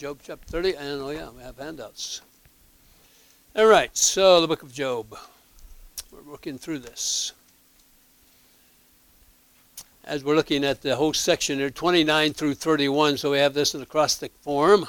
Job chapter 30, and we have handouts. All right, so the book of Job. We're working through this. As we're looking at the whole section here, 29 through 31, so we have this in acrostic form.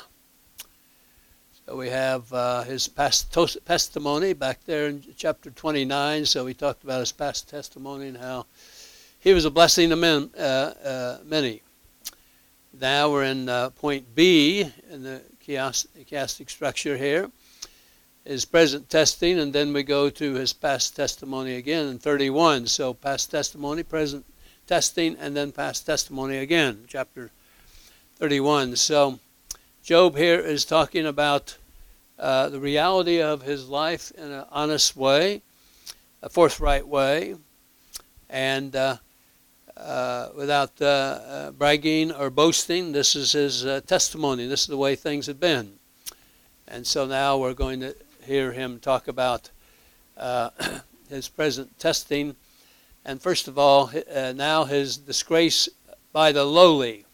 So we have his past testimony back there in chapter 29. So we talked about his past testimony and how he was a blessing to many. Now we're in point B in the chiastic structure here. His present testing, and then we go to his past testimony again in 31. So past testimony, present testing, and then past testimony again, chapter 31. So Job here is talking about the reality of his life in an honest way, a forthright way, and without bragging or boasting. This is his testimony. This is the way things have been. And so now we're going to hear him talk about his present testing. And first of all, now his disgrace by the lowly.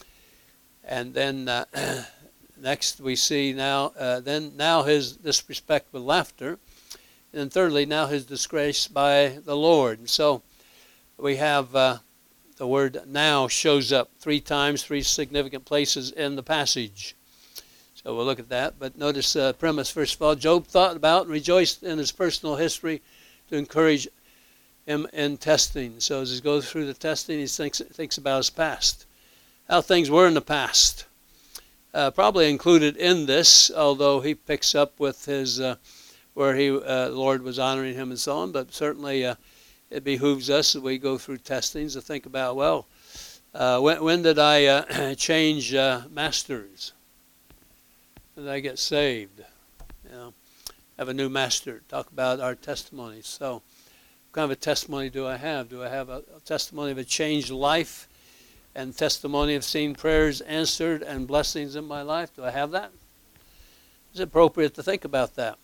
And then next we see now his disrespect with laughter. And then thirdly, now his disgrace by the Lord. And so we have the word now shows up 3 times, 3 significant places in the passage. So we'll look at that. But notice the premise, first of all, Job thought about and rejoiced in his personal history to encourage him in testing. So as he goes through the testing, he thinks about his past, how things were in the past. Probably included in this, although he picks up with his where the Lord was honoring him and so on. But certainly it behooves us as we go through testings to think about, well, when did I change masters? When did I get saved? Have a new master. Talk about our testimonies. So what kind of a testimony do I have? Do I have a testimony of a changed life and testimony of seeing prayers answered and blessings in my life? Do I have that? It's appropriate to think about that.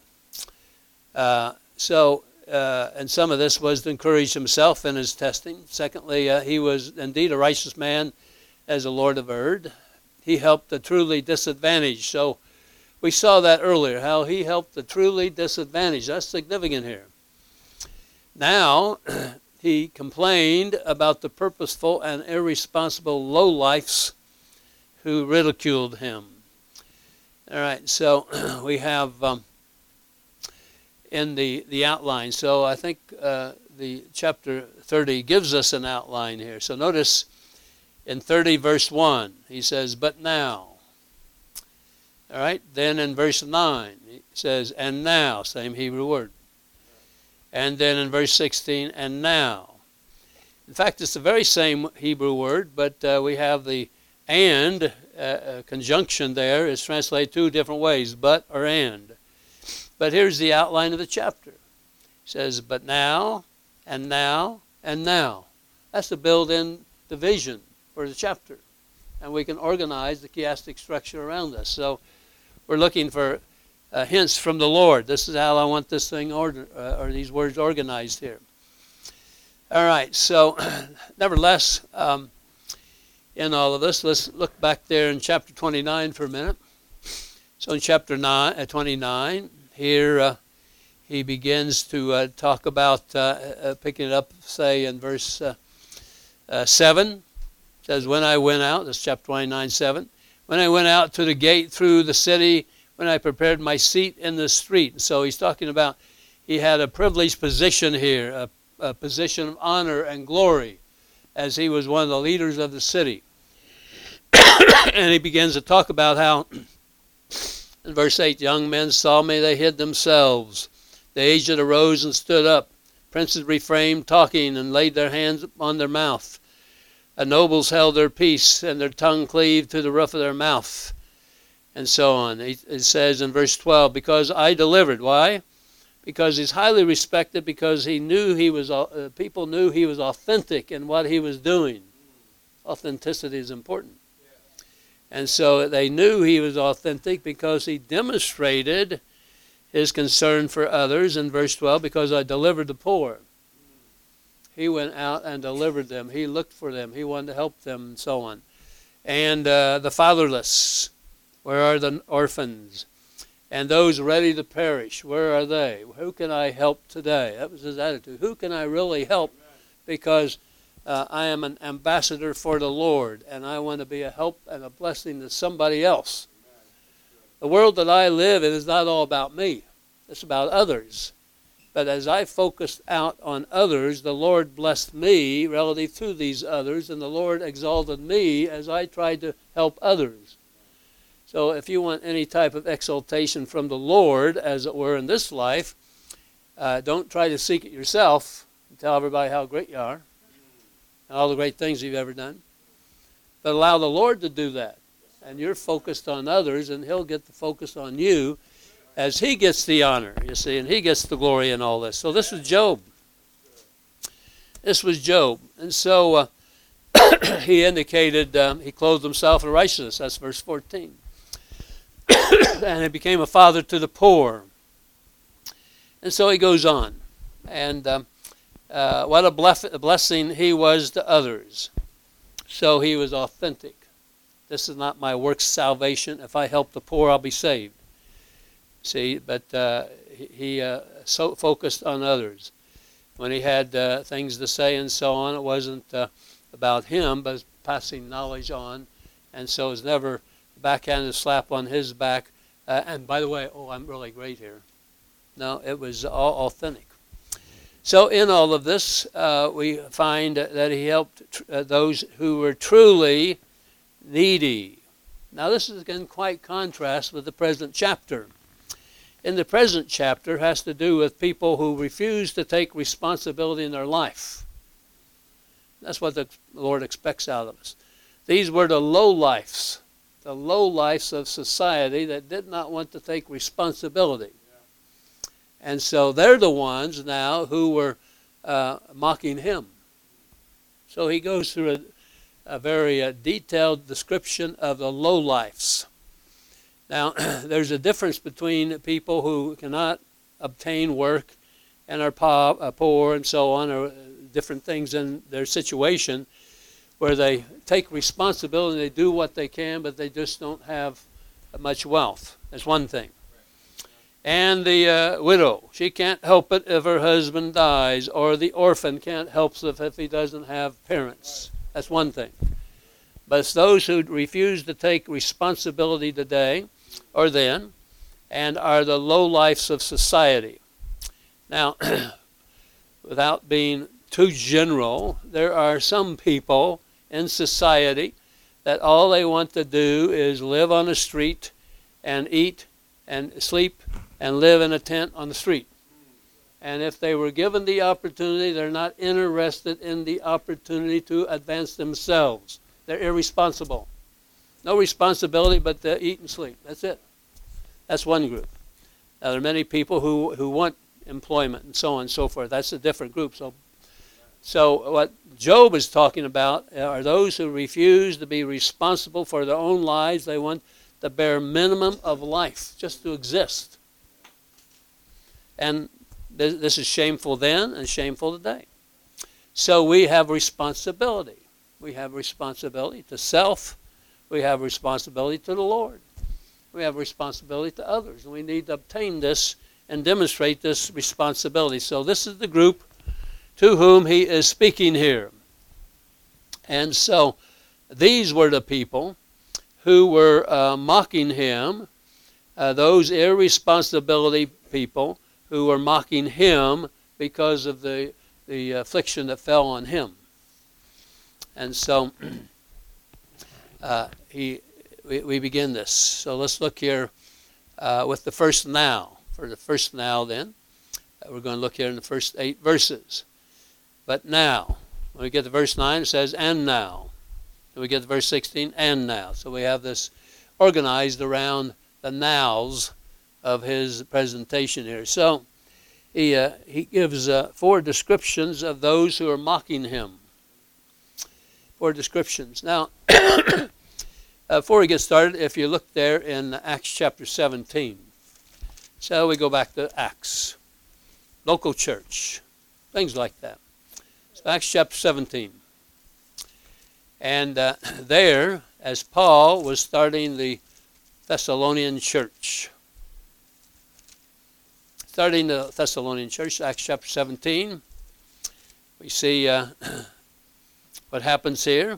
And some of this was to encourage himself in his testing. Secondly, he was indeed a righteous man, as the Lord averred. He helped the truly disadvantaged. So we saw that earlier, how he helped the truly disadvantaged. That's significant here. Now, he complained about the purposeful and irresponsible lowlifes who ridiculed him. All right, so we have in the outline. So I think the chapter 30 gives us an outline here. So notice in 30 verse 1, he says, but now. All right, then in verse 9, he says, and now, same Hebrew word. And then in verse 16, and now. In fact, it's the very same Hebrew word, but we have the and conjunction there is translated 2 different ways, but or and. But here's the outline of the chapter. It says, but now, and now, and now. That's to build in the vision for the chapter. And we can organize the chiastic structure around us. So we're looking for hints from the Lord. This is how I want this thing or these words organized here. All right, so nevertheless, in all of this, let's look back there in chapter 29 for a minute. So in chapter 29, here he begins to talk about, picking it up, say in verse 7, it says, when I went out, that's chapter 29, 7, when I went out to the gate through the city, when I prepared my seat in the street. So he's talking about he had a privileged position here, a position of honor and glory, as he was one of the leaders of the city. And he begins to talk about how, in verse 8, young men saw me, they hid themselves. The aged arose and stood up. Princes refrained talking and laid their hands on their mouth. The nobles held their peace, and their tongue cleaved to the roof of their mouth. And so on. It says in verse 12, because I delivered. Why? Because he's highly respected, because he knew people knew he was authentic in what he was doing. Authenticity is important. And so they knew he was authentic because he demonstrated his concern for others in verse 12, because I delivered the poor. He went out and delivered them. He looked for them. He wanted to help them and so on. And the fatherless. Where are the orphans? And those ready to perish, where are they? Who can I help today? That was his attitude. Who can I really help? Because I am an ambassador for the Lord, and I want to be a help and a blessing to somebody else. The world that I live in is not all about me. It's about others. But as I focused out on others, the Lord blessed me relative to these others, and the Lord exalted me as I tried to help others. So if you want any type of exaltation from the Lord, as it were, in this life, don't try to seek it yourself and tell everybody how great you are and all the great things you've ever done. But allow the Lord to do that. And you're focused on others, and he'll get the focus on you as he gets the honor, you see, and he gets the glory in all this. So this was Job. This was Job. And so he indicated he clothed himself in righteousness. That's verse 14. And he became a father to the poor. And so he goes on. And what a blessing he was to others. So he was authentic. This is not my works salvation. If I help the poor, I'll be saved. See, but he so focused on others. When he had things to say and so on, it wasn't about him, but passing knowledge on. And so it was never a backhanded slap on his back. And by the way, I'm really great here. No, it was all authentic. So in all of this, we find that he helped those who were truly needy. Now this is again quite contrast with the present chapter. In the present chapter has to do with people who refuse to take responsibility in their life. That's what the Lord expects out of us. These were the lowlifes of society that did not want to take responsibility. And so they're the ones now who were mocking him. So he goes through a very detailed description of the lowlifes. Now, there's a difference between people who cannot obtain work and are poor and so on, or different things in their situation, where they take responsibility, they do what they can, but they just don't have much wealth. That's one thing. And the widow, she can't help it if her husband dies, or the orphan can't help it if he doesn't have parents. That's one thing. But it's those who refuse to take responsibility today or then, and are the lowlifes of society. Now, without being too general, there are some people in society that all they want to do is live on the street and eat and sleep and live in a tent on the street. And if they were given the opportunity, they're not interested in the opportunity to advance themselves. They're irresponsible. No responsibility but to eat and sleep. That's it. That's one group. Now, there are many people who want employment and so on and so forth. That's a different group. So what Job is talking about are those who refuse to be responsible for their own lives. They want the bare minimum of life, just to exist. And this is shameful then and shameful today. So we have responsibility. We have responsibility to self. We have responsibility to the Lord. We have responsibility to others. And we need to obtain this and demonstrate this responsibility. So this is the group to whom he is speaking here. And so these were the people who were mocking him, those irresponsibility people who were mocking him because of the affliction that fell on him. And so we begin this. So let's look here with the first now. For the first now then, we're going to look here in the first 8 verses. But now, when we get to verse 9, it says, and now. When we get to verse 16, and now. So we have this organized around the nows of his presentation here. So he gives 4 descriptions of those who are mocking him. 4 descriptions. Now, before we get started, if you look there in Acts chapter 17. So we go back to Acts. Local church. Things like that. So Acts chapter 17. And there, as Paul was starting the Thessalonian church. Starting the Thessalonian church, Acts chapter 17, we see what happens here.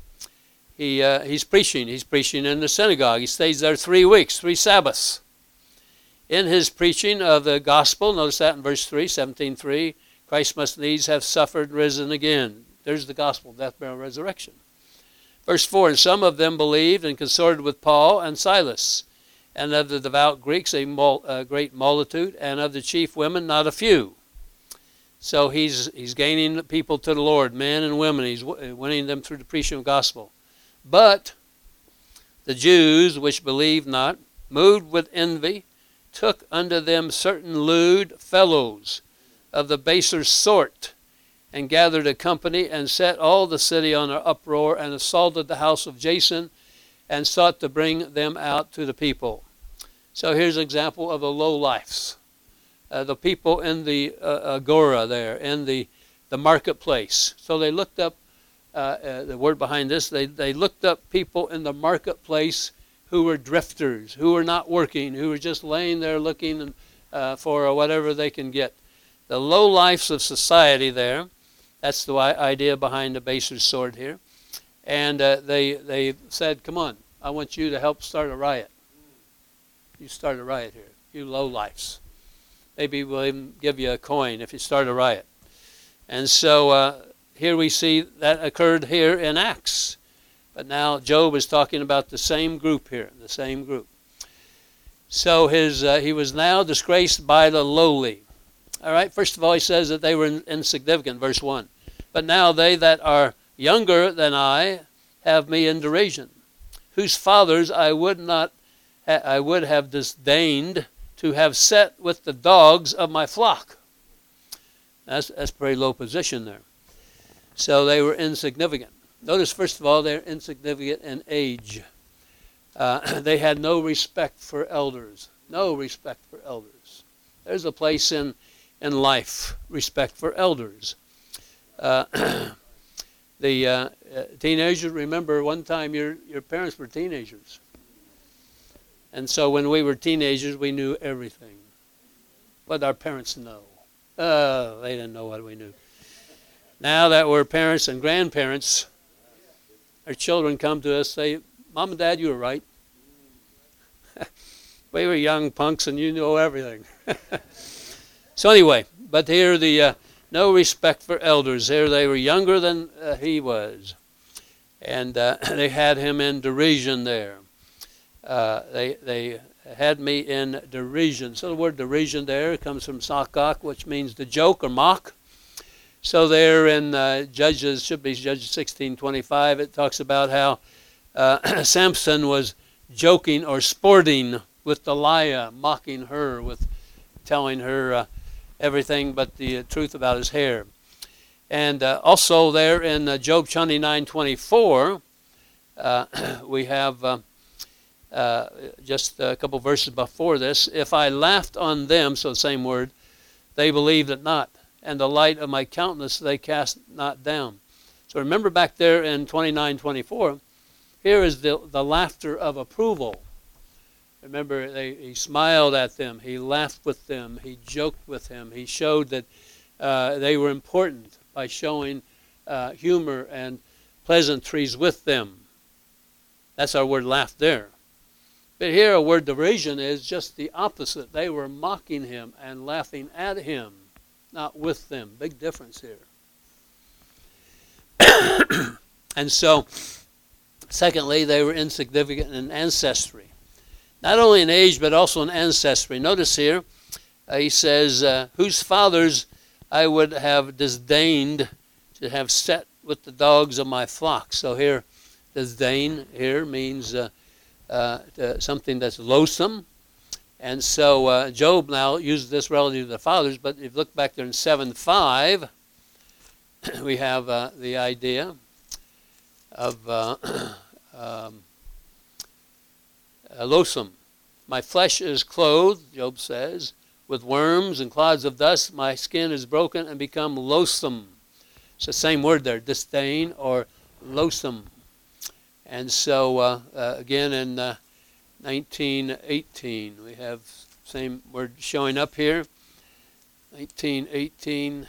He's preaching. He's preaching in the synagogue. He stays there 3 weeks, 3 Sabbaths. In his preaching of the gospel, notice that in verse 3, 17:3, Christ must needs have suffered, risen again. There's the gospel, death, burial, resurrection. Verse 4, and some of them believed and consorted with Paul and Silas, and of the devout Greeks a great multitude, and of the chief women not a few. So he's gaining people to the Lord, men and women. He's winning them through the preaching of the gospel. But the Jews which believed not, moved with envy, took unto them certain lewd fellows of the baser sort, and gathered a company, and set all the city on an uproar, and assaulted the house of Jason, and sought to bring them out to the people. So here's an example of the lowlifes. The people in the agora there, in the marketplace. So they looked up, the word behind this, they looked up people in the marketplace who were drifters, who were not working, who were just laying there looking for whatever they can get. The lowlifes of society there, that's the idea behind the baser sword here. And they said, come on, I want you to help start a riot. You start a riot here, you lowlifes. Maybe we'll even give you a coin if you start a riot. And so here we see that occurred here in Acts. But now Job is talking about the same group here, the same group. So he was now disgraced by the lowly. All right, first of all, he says that they were insignificant, verse 1. But now they that are younger than I have me in derision, whose fathers I would have disdained to have set with the dogs of my flock. That's a very low position there. So they were insignificant. Notice, first of all, they're insignificant in age. They had no respect for elders. No respect for elders. There's a place in life, respect for elders. The teenagers, remember one time your parents were teenagers. And so when we were teenagers, we knew everything. What did our parents know? They didn't know what we knew. Now that we're parents and grandparents, our children come to us and say, Mom and Dad, you were right. We were young punks and you know everything. So anyway, but here no respect for elders. Here they were younger than he was. And they had him in derision there. They had me in derision. So the word derision there comes from sakak, which means to joke or mock. So there in Judges, should be Judges 16:25, it talks about how Samson was joking or sporting with Delilah, mocking her, with telling her everything but the truth about his hair. And also there in Job 29:24, we have just a couple verses before this. If I laughed on them, so the same word, they believed it not, and the light of my countenance they cast not down. So remember back there in 29:24, here is the laughter of approval. Remember, he smiled at them, he laughed with them, he joked with them, he showed that they were important by showing humor and pleasantries with them. That's our word laugh there. But here a word derision is just the opposite. They were mocking him and laughing at him, not with them. Big difference here. And so, secondly, they were insignificant in ancestry. Not only in age, but also in ancestry. Notice here, he says, whose fathers I would have disdained to have set with the dogs of my flock. So here, disdain here means something that's loathsome. And so Job now uses this relative to the fathers, but if you look back there in 7:5, we have the idea of loathsome. My flesh is clothed, Job says, with worms and clods of dust. My skin is broken and become loathsome. It's the same word there, disdain or loathsome. And so again in 19:18. We have same word showing up here. 19:18.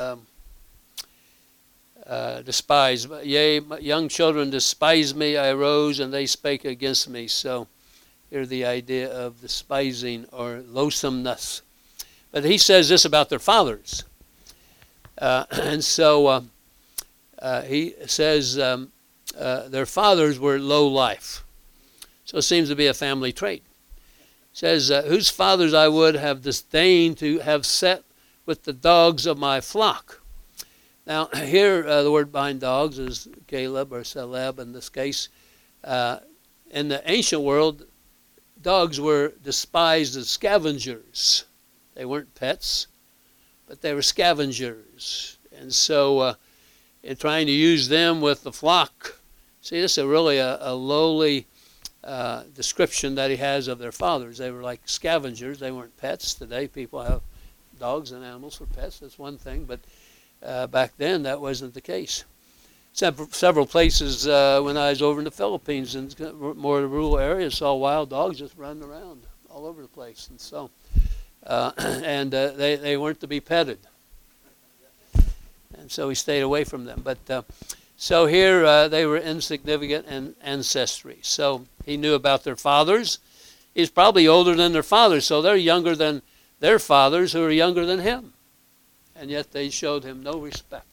Despise. Yea, young children despise me. I arose and they spake against me. So here the idea of despising or loathsomeness. But he says this about their fathers. And so he says their fathers were low life. So it seems to be a family trait. It says, whose fathers I would have disdained to have set with the dogs of my flock. Now, here the word behind dogs is Caleb or Celeb in this case. In the ancient world, dogs were despised as scavengers. They weren't pets, but they were scavengers. And so in trying to use them with the flock, see, this is really a lowly description that he has of their fathers. They were like scavengers. They weren't pets. Today people have dogs and animals for pets. That's one thing, but back then that wasn't the case. Several places when I was over in the Philippines and more rural areas, saw wild dogs just running around all over the place. And so they weren't to be petted. And so he stayed away from them. But so here they were insignificant in ancestry. So he knew about their fathers. He's probably older than their fathers, so they're younger than their fathers who are younger than him. And yet they showed him no respect.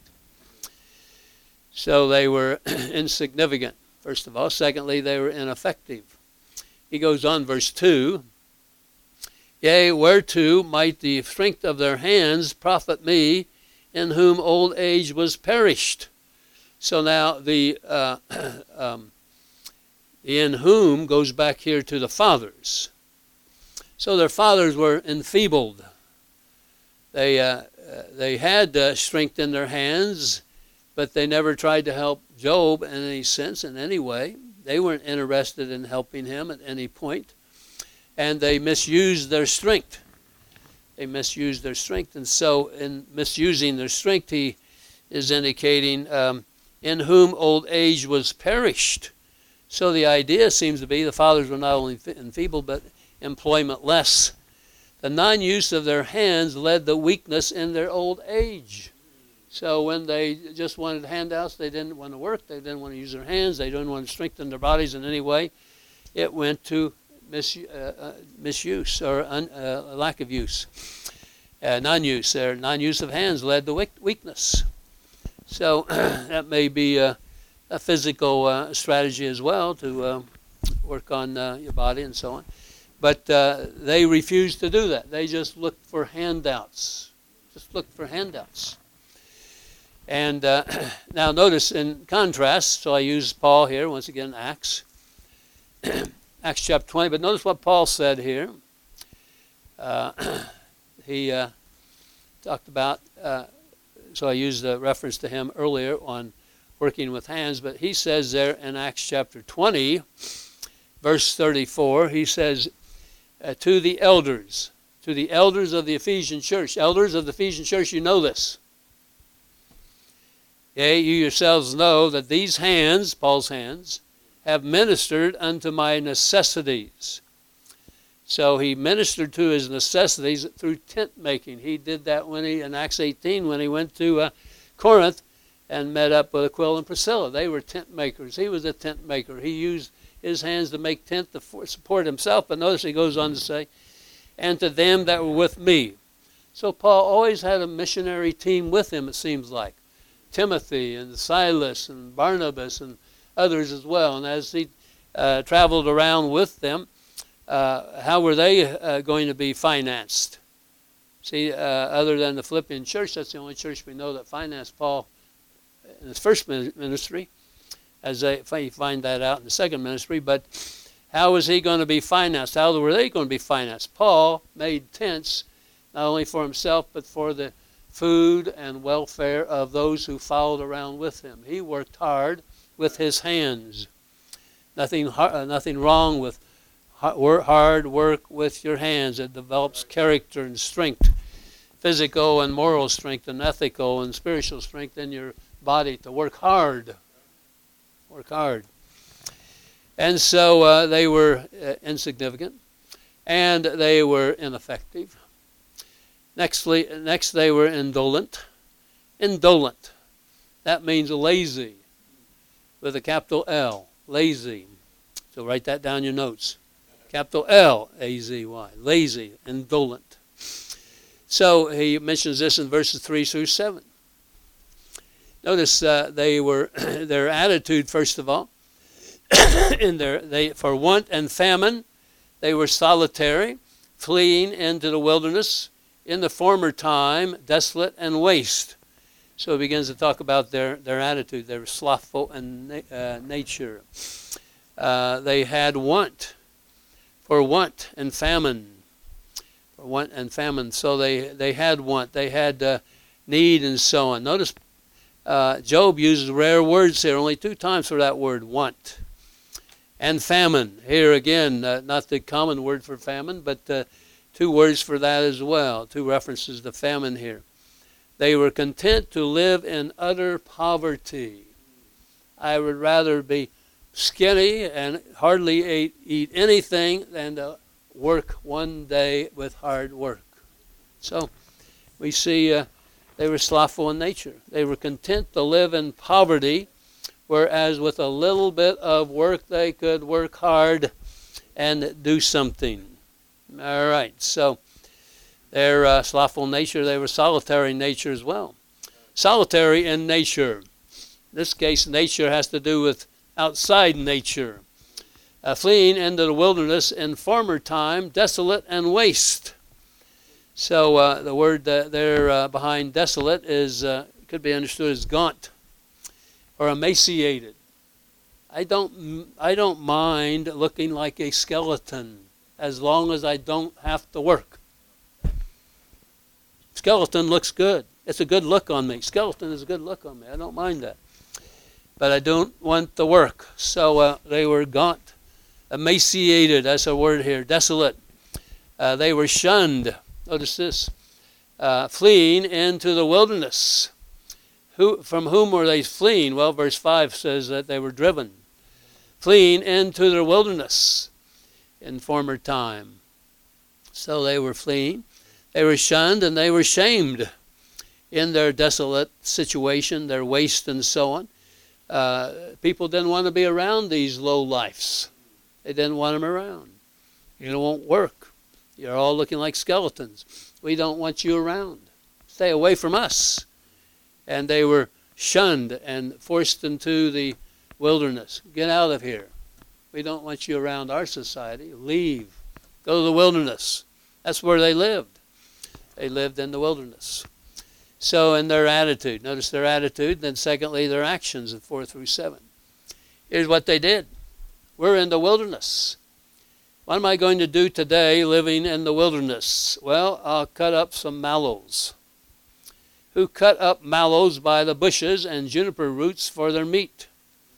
So they were insignificant, first of all. Secondly, they were ineffective. He goes on, verse 2. Yea, whereto might the strength of their hands profit me, in whom old age was perished. So now the in whom goes back here to the fathers. So their fathers were enfeebled. They had strength in their hands, but they never tried to help Job in any sense, in any way. They weren't interested in helping him at any point. And they misused their strength. They misused their strength. And so in misusing their strength, he is indicating in whom old age was perished. So the idea seems to be the fathers were not only enfeebled, but employmentless. The non-use of their hands led to weakness in their old age. So when they just wanted handouts, they didn't want to work, they didn't want to use their hands, they didn't want to strengthen their bodies in any way, it went to misuse or lack of use. Non-use. Their non-use of hands led to weakness. So that may be a physical strategy as well to work on your body and so on. But they refused to do that. They just looked for handouts. And now notice in contrast, so I use Paul here, once again, Acts. Acts chapter 20, but notice what Paul said here. He talked about, so I used a reference to him earlier on working with hands, but he says there in Acts chapter 20, verse 34, he says, to the elders of the Ephesian church. Elders of the Ephesian church, you know this. Yea, you yourselves know that these hands, Paul's hands, have ministered unto my necessities. So he ministered to his necessities through tent making. He did that in Acts 18 when he went to Corinth and met up with Aquila and Priscilla. They were tent makers. He was a tent maker. He used his hands to make tent to support himself. But notice he goes on to say, and to them that were with me. So Paul always had a missionary team with him, it seems like. Timothy and Silas and Barnabas and others as well. And as he traveled around with them, how were they going to be financed? See, other than the Philippian church, that's the only church we know that financed Paul in his first ministry, as they find that out in the second ministry. But how was he going to be financed? How were they going to be financed? Paul made tents not only for himself, but for the food and welfare of those who followed around with him. He worked hard with his hands. Nothing wrong with hard work with your hands. It develops character and strength, physical and moral strength, and ethical and spiritual strength in your body to work hard. Work hard. And so they were insignificant, and they were ineffective. Next, they were indolent. Indolent. That means lazy, with a capital L, lazy. So write that down in your notes. Capital L-A-Z-Y, lazy, indolent. So he mentions this in verses 3 through 7. Notice they were their attitude, first of all. For want and famine, they were solitary, fleeing into the wilderness. In the former time, desolate and waste. So he begins to talk about their attitude. They were slothful in nature. They had want, for want and famine. For want and famine. So they had want. They had need and so on. Notice Job uses rare words here, only 2 times for that word, want. And famine. Here again, not the common word for famine, but 2 words for that as well. 2 references to famine here. They were content to live in utter poverty. I would rather be skinny and hardly eat anything than to work one day with hard work. So we see they were slothful in nature. They were content to live in poverty, whereas with a little bit of work they could work hard and do something. All right, so their slothful nature, they were solitary in nature as well. Solitary in nature. In this case, nature has to do with outside nature. Fleeing into the wilderness in former time, desolate and waste. So the word there behind desolate is could be understood as gaunt or emaciated. I don't mind looking like a skeleton as long as I don't have to work. Skeleton looks good. It's a good look on me. Skeleton is a good look on me. I don't mind that. But I don't want the work. So they were gaunt, emaciated, that's a word here, desolate. They were shunned. Notice this. Fleeing into the wilderness. From whom were they fleeing? Well, verse 5 says that they were driven. Fleeing into the wilderness in former time. So they were fleeing. They were shunned and they were shamed in their desolate situation, their waste and so on. People didn't want to be around these low lifes. They didn't want them around. You won't work. You're all looking like skeletons. We don't want you around. Stay away from us. And they were shunned and forced into the wilderness. Get out of here. We don't want you around our society. Leave. Go to the wilderness. That's where they lived. They lived in the wilderness. So in their attitude, notice their attitude, then secondly their actions in 4 through 7. Here's what they did. We're in the wilderness. What am I going to do today living in the wilderness? Well, I'll cut up some mallows. Who cut up mallows by the bushes and juniper roots for their meat?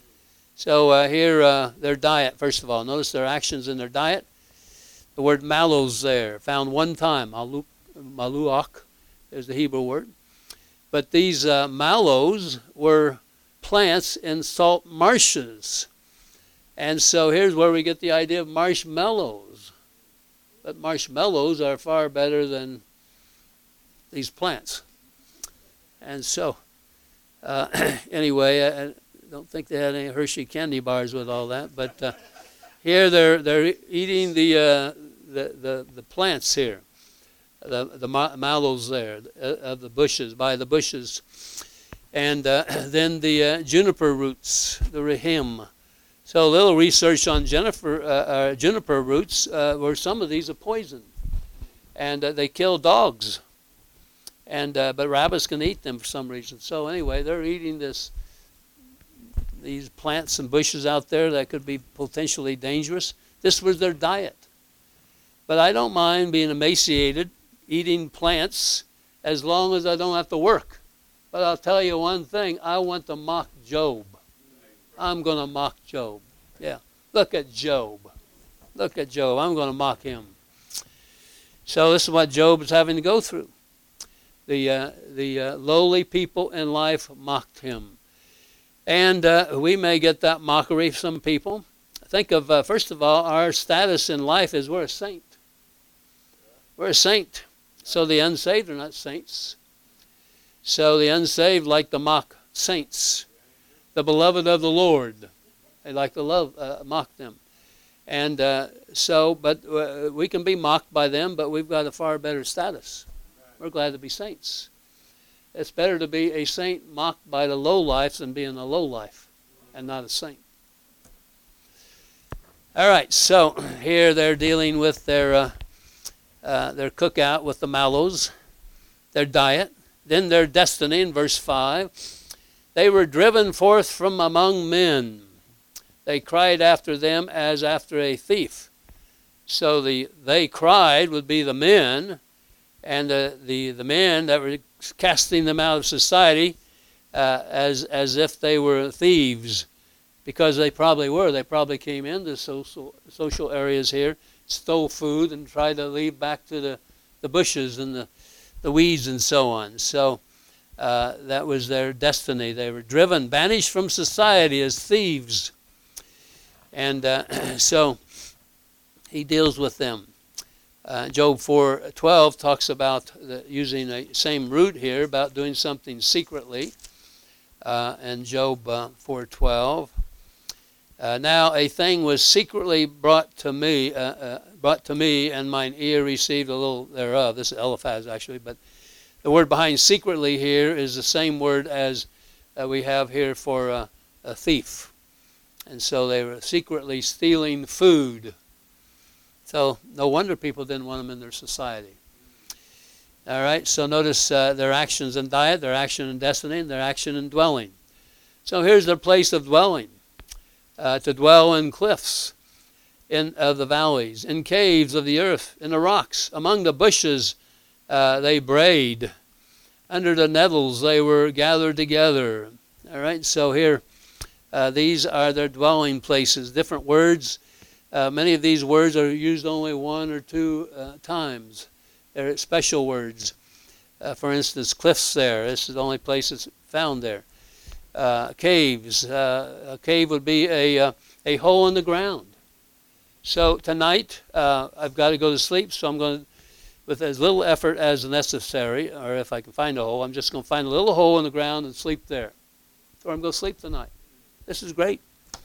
So here their diet, first of all. Notice their actions in their diet. The word mallows there, found 1 time. Maluach is the Hebrew word. But these mallows were plants in salt marshes. And so here's where we get the idea of marshmallows. But marshmallows are far better than these plants. And so, anyway, I don't think they had any Hershey candy bars with all that. But here they're eating the plants here. The mallows there, of the bushes, by the bushes. And then the juniper roots, the rahim. So a little research on juniper roots, where some of these are poison. And they kill dogs. And but rabbits can eat them for some reason. So anyway, they're eating these plants and bushes out there that could be potentially dangerous. This was their diet. But I don't mind being emaciated, eating plants, as long as I don't have to work. But I'll tell you one thing, I want to mock Job. I'm going to mock Job. Yeah, look at Job. Look at Job. I'm going to mock him. So this is what Job is having to go through. The lowly people in life mocked him. And we may get that mockery from some people think of, first of all, our status in life is we're a saint. We're a saint. So the unsaved are not saints. So the unsaved like to mock saints. The beloved of the Lord. They like to mock them. And but we can be mocked by them, but we've got a far better status. We're glad to be saints. It's better to be a saint mocked by the lowlifes than being a lowlife and not a saint. All right, so here they're dealing with their cookout with the mallows, their diet, then their destiny in verse 5. They were driven forth from among men. They cried after them as after a thief. So they cried would be the men, and the men that were casting them out of society as if they were thieves, because they probably were. They probably came into social areas here, stole food, and tried to leave back to the bushes and the weeds and so on. So that was their destiny. They were driven, banished from society as thieves. And so he deals with them. Job 4:12 talks about using the same root here about doing something secretly. And Job 4:12. Now a thing was secretly brought to me, and mine ear received a little thereof. This is Eliphaz actually, but the word behind secretly here is the same word as we have here for a thief. And so they were secretly stealing food. So no wonder people didn't want them in their society. All right, so notice their actions and diet, their action and destiny, and their action and dwelling. So here's their place of dwelling. To dwell in cliffs of the valleys, in caves of the earth, in the rocks, among the bushes they brayed. Under the nettles they were gathered together. All right, so here these are their dwelling places. Different words. Many of these words are used only one or two times. They're special words. For instance, cliffs there. This is the only place it's found there. Caves. A cave would be a hole in the ground. So tonight I've got to go to sleep, so I'm going to, with as little effort as necessary, or if I can find a hole, I'm just going to find a little hole in the ground and sleep there. Or I'm going to sleep tonight. This is great.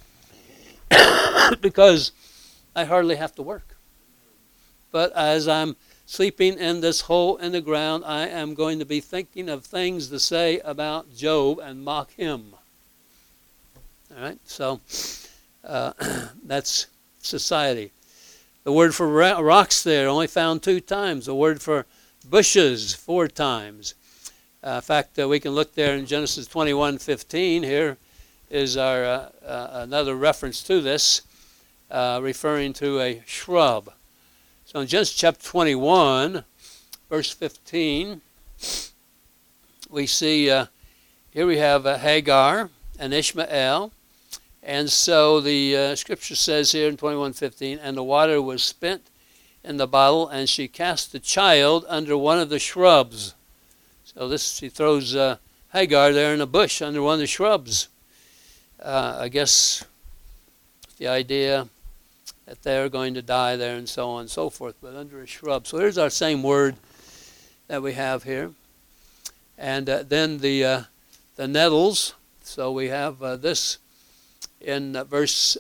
Because I hardly have to work. But as I'm sleeping in this hole in the ground, I am going to be thinking of things to say about Job and mock him. All right, so that's society. The word for rocks there only found 2 times. The word for bushes 4 times. In fact, we can look there in Genesis 21:15. Here is our another reference to this, referring to a shrub. So in Genesis chapter 21, verse 15, we see here we have Hagar and Ishmael. And so the scripture says here in 21:15, and the water was spent in the bottle, and she cast the child under one of the shrubs. So she throws Hagar there in a bush under one of the shrubs. I guess the idea that they're going to die there and so on and so forth, but under a shrub. So here's our same word that we have here. And then the nettles. So we have this in verse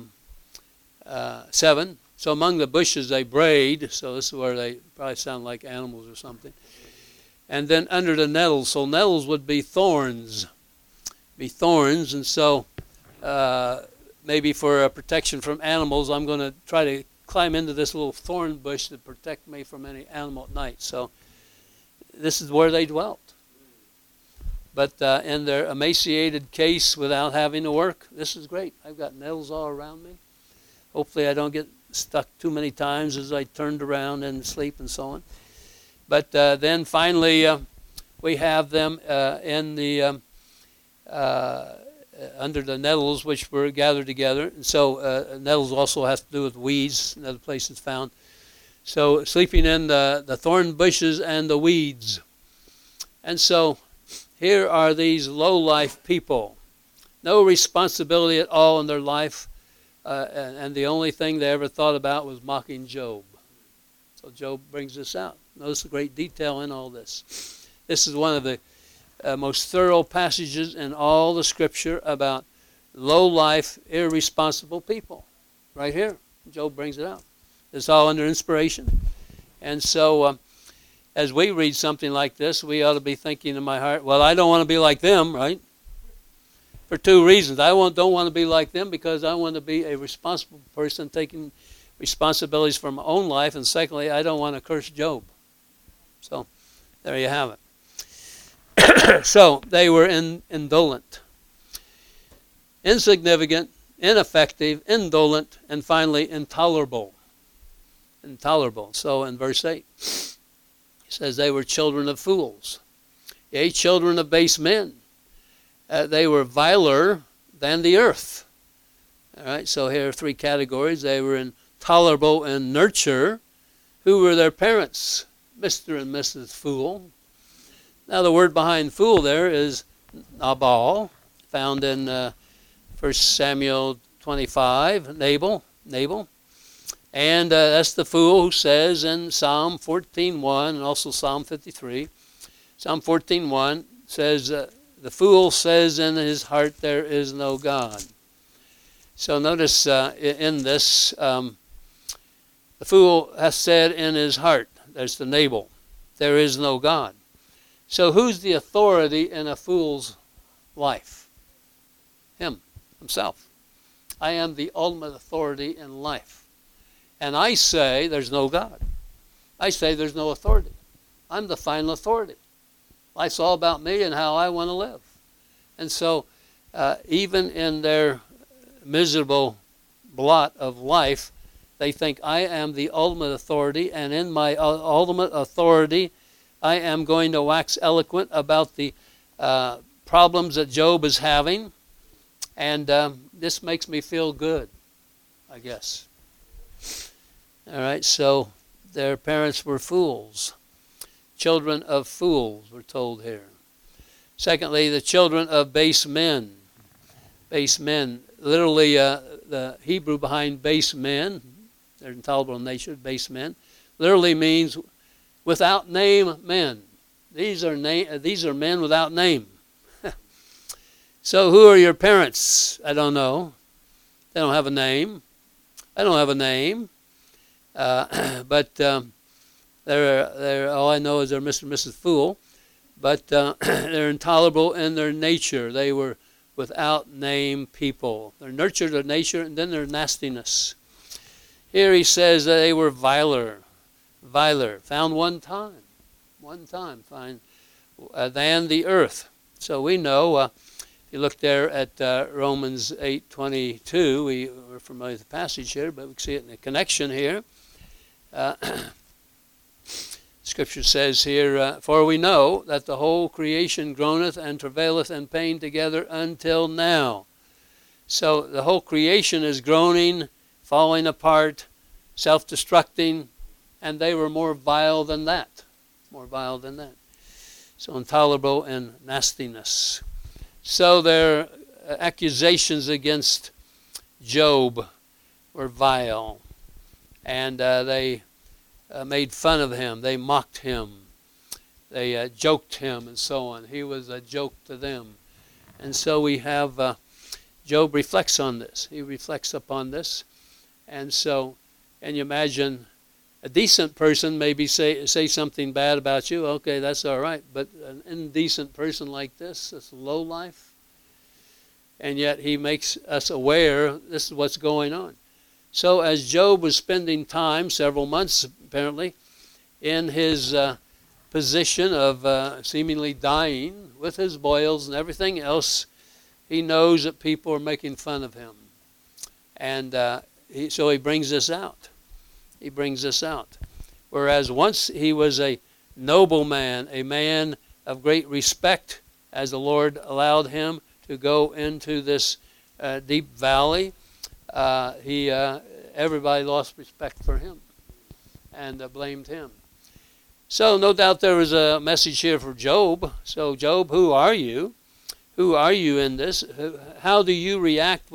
7. So among the bushes they brayed. So this is where they probably sound like animals or something. And then under the nettles. So nettles would be thorns. And so maybe for protection from animals, I'm going to try to climb into this little thorn bush to protect me from any animal at night. So this is where they dwelt. But in their emaciated case without having to work, this is great. I've got nettles all around me. Hopefully I don't get stuck too many times as I turned around and sleep and so on. But then finally we have them in the under the nettles which were gathered together. And so nettles also has to do with weeds, another place it's found. So sleeping in the thorn bushes and the weeds. And so here are these low-life people. No responsibility at all in their life. and the only thing they ever thought about was mocking Job. So Job brings this out. Notice the great detail in all this. This is one of the most thorough passages in all the Scripture about low-life, irresponsible people. Right here, Job brings it out. It's all under inspiration. And so as we read something like this, we ought to be thinking in my heart, well, I don't want to be like them, right? For two reasons. I don't want to be like them because I want to be a responsible person taking responsibilities for my own life. And secondly, I don't want to curse Job. So there you have it. So they were indolent, insignificant, ineffective, indolent, and finally intolerable. Intolerable. So in verse 8, he says they were children of fools, yea, children of base men. They were viler than the earth. All right, so here are three categories. They were intolerable in nurture. Who were their parents? Mr. and Mrs. Fool. Now the word behind fool there is Nabal, found in 1 Samuel 25, Nabal. And that's the fool who says in Psalm 14:1 and also Psalm 53. Psalm 14:1 says, the fool says in his heart, there is no God. So notice in this, the fool has said in his heart, there's the Nabal, there is no God. So who's the authority in a fool's life? Himself. I am the ultimate authority in life. And I say there's no God. I say there's no authority. I'm the final authority. Life's all about me and how I want to live. And so even in their miserable blot of life, they think I am the ultimate authority, and in my ultimate authority, I am going to wax eloquent about the problems that Job is having, and this makes me feel good, I guess. All right, so their parents were fools. Children of fools, we're told here. Secondly, the children of base men. Base men. Literally, the Hebrew behind base men, they're intolerable in nature, base men, literally means without name men. These are men without name. So who are your parents? I don't know. They don't have a name. I don't have a name. But they're all I know is they're Mr. and Mrs. Fool. But they're intolerable in their nature. They were without name people. They're nurtured their nature, and then their nastiness. Here he says that they were viler, found one time, find than the earth. So we know, if you look there at Romans 8:22, we're familiar with the passage here, but we can see it in the connection here. Scripture says here, for we know that the whole creation groaneth and travaileth in pain together until now. So the whole creation is groaning, falling apart, self-destructing, and they were more vile than that. So intolerable in nastiness. So their accusations against Job were vile, and they made fun of him. They mocked him. They joked him and so on. He was a joke to them. And so we have, Job reflects on this. He reflects upon this. And so, and you imagine a decent person maybe say something bad about you. Okay, that's all right. But an indecent person like this low life. And yet he makes us aware this is what's going on. So as Job was spending time, several months apparently, in his position of seemingly dying with his boils and everything else, he knows that people are making fun of him. And so he brings this out. Whereas once he was a noble man, a man of great respect, as the Lord allowed him to go into this deep valley, everybody lost respect for him and blamed him. So no doubt there was a message here for Job. So Job, who are you? Who are you in this? How do you react when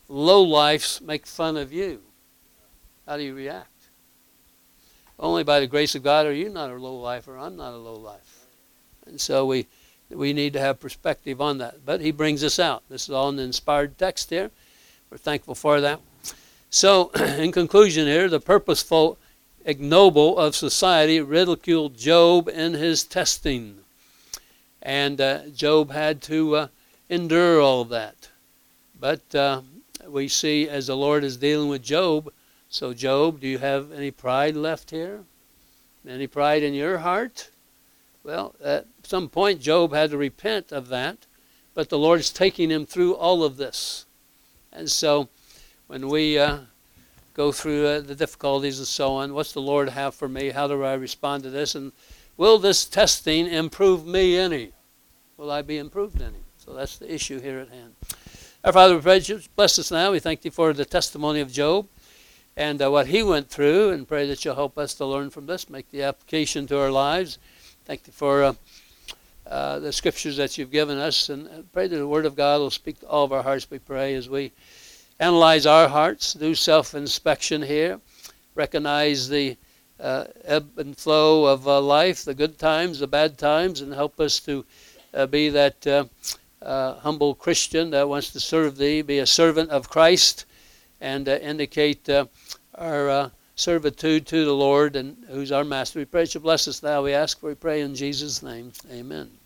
lowlifes make fun of you, how do you react? Only by the grace of God are you not a lowlifer. I'm not a lowlife. And so we need to have perspective on that. But he brings us out. This is all an inspired text here. We're thankful for that. So, in conclusion here, the purposeful ignoble of society ridiculed Job in his testing. And Job had to endure all of that. But we see as the Lord is dealing with Job, so Job, do you have any pride left here? Any pride in your heart? Well, at some point Job had to repent of that, but the Lord is taking him through all of this. And so when we go through the difficulties and so on, what's the Lord have for me? How do I respond to this? And will this testing improve me any? Will I be improved any? So that's the issue here at hand. Our Father, we praise you. Bless us now. We thank you for the testimony of Job and what he went through, and pray that you'll help us to learn from this, make the application to our lives. Thank you for the scriptures that you've given us, and pray that the Word of God will speak to all of our hearts, we pray, as we analyze our hearts, do self-inspection here, recognize the ebb and flow of life, the good times, the bad times, and help us to be that humble Christian that wants to serve thee, be a servant of Christ, and indicate our servitude to the Lord, and who's our master. We pray that you bless us now, we ask, for we pray in Jesus' name. Amen.